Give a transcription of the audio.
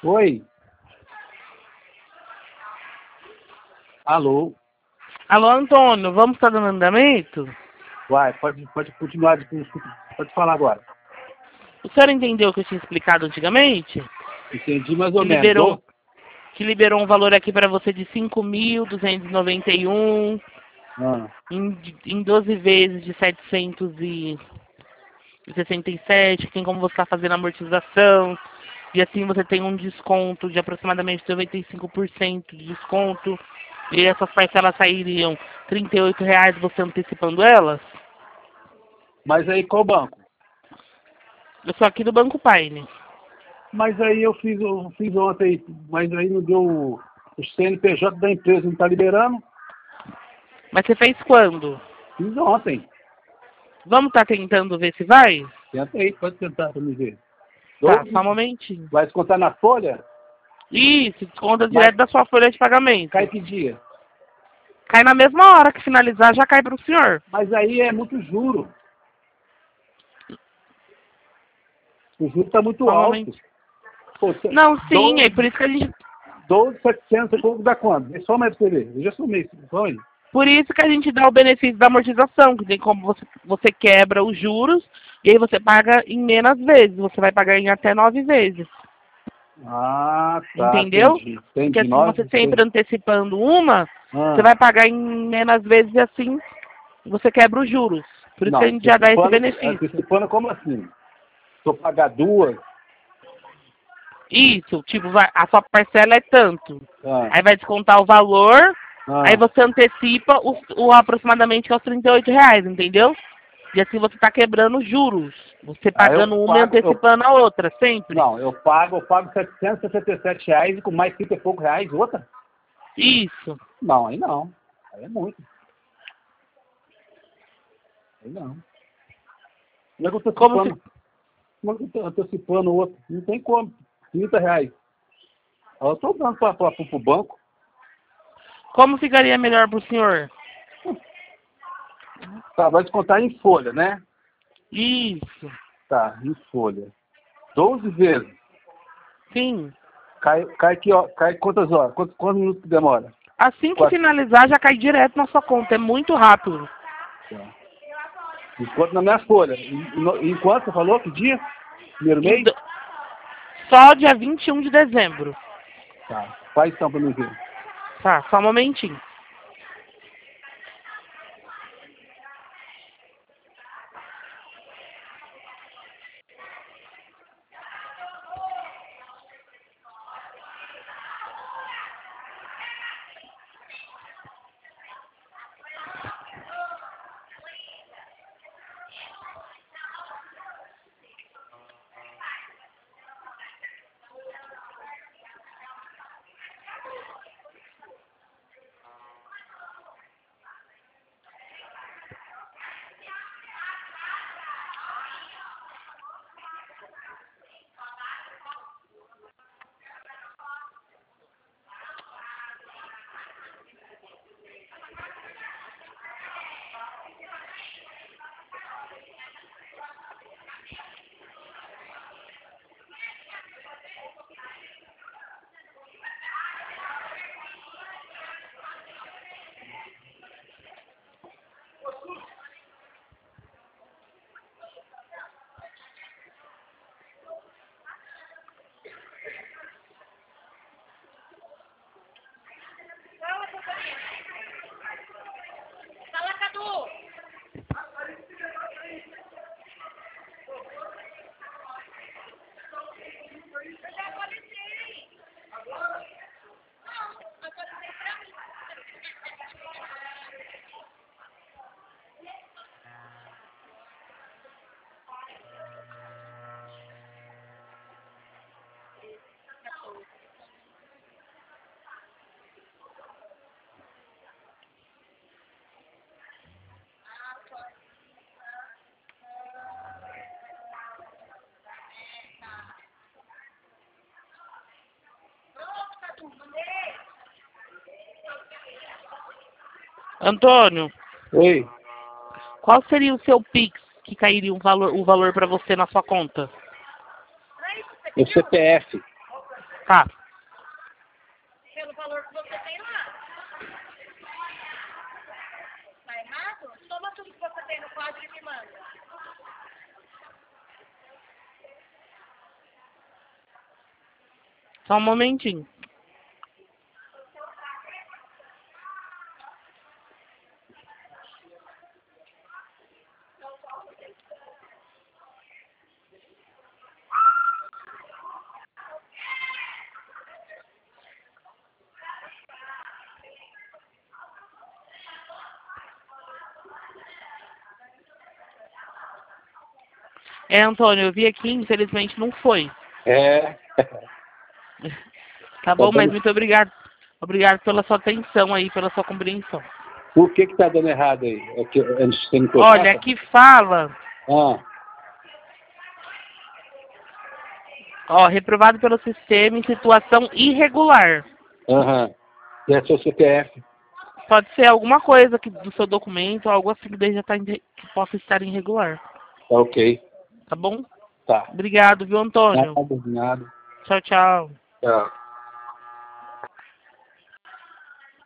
Oi. Alô? Alô, Antônio, vamos estar dando andamento? Vai, pode continuar, pode falar agora. O senhor entendeu o que eu tinha explicado antigamente? Entendi mais ou Que menos. liberou um valor aqui para você de 5.291 Ah, em 12 vezes de 767, tem como você estar fazendo amortização, e assim você tem um desconto de aproximadamente 95% de desconto, e essas parcelas sairiam R$ 38 você antecipando elas. mas aí qual banco? Eu sou aqui do Banco Paine. Mas aí eu fiz ontem, mas aí não deu o CNPJ da empresa, não está liberando? Mas você fez quando? Fiz ontem. Vamos estar tentando ver se vai? Tenta aí, pode tentar para me ver. Tá, só um momentinho. Vai descontar na folha? Isso, desconta Mas direto da sua folha de pagamento. cai que dia? Cai na mesma hora que finalizar, já cai para o senhor. Mas aí é muito juro. O juro está muito Só um alto. momento. Pô, Não, sim, é por isso que a gente... 12.700, pouco dá quanto? Só mais para você ver. Eu já somei isso. Só Por isso que a gente dá o benefício da amortização, que tem como você quebra os juros e aí você paga em menos vezes. Você vai pagar em até 9 vezes. Ah, tá. Entendeu? Entendi. Porque assim, Nós, você sempre antecipando uma, você Ah, vai pagar em menos vezes e assim você quebra os juros. Por isso que a não, gente já dá esse benefício. antecipando como assim? Se eu pagar duas, Isso, tipo, a sua parcela é tanto. ah, Aí vai descontar o valor, aí você antecipa o aproximadamente aos R$ 38, entendeu? E assim você está quebrando os juros. Você aí eu pagando uma e pago, antecipando a outra, sempre. não, eu pago R$ 767 e com mais 30 e poucos reais outra? Isso. Não, aí não. Aí é muito. Aí não. Como é que eu estou Como se, antecipando? Como é que eu estou antecipando o outro? Não tem como. R$ 30. Aí eu estou dando para o banco. como ficaria melhor para o senhor? Tá, vai descontar em folha, né? Isso. Tá, em folha. 12 vezes. Sim. Cai aqui, ó. Cai quantas horas? Quantos minutos que demora? Assim que 4. finalizar, já cai direto na sua conta. É muito rápido. Tá. Desconto na minha folha. Enquanto você falou? Que dia? Primeiro Em mês? do- Só dia 21 de dezembro. Tá. Faz então pra mim ver. Tá, só um momentinho. Antônio, Oi. qual seria o seu Pix que cairia o valor para você na sua conta? O CPF. Tá. Pelo valor que você tem lá. Tá errado? Toma tudo que você tem no quadro e me manda. Só um momentinho. Antônio, eu vi aqui, infelizmente não foi. É. Tá bom, Tá mas dando... muito obrigado. Obrigado pela sua atenção aí, pela sua compreensão. Por que tá dando errado aí? É que antes de você Olha, aqui fala, ó, reprovado pelo sistema em situação irregular. Aham. E é seu CPF? Pode ser alguma coisa que, do seu documento, algo assim que daí já tá que possa estar irregular. Tá ok. Tá bom? Tá. Obrigado, viu, Antônio? Nada. Tchau, tchau. Tchau.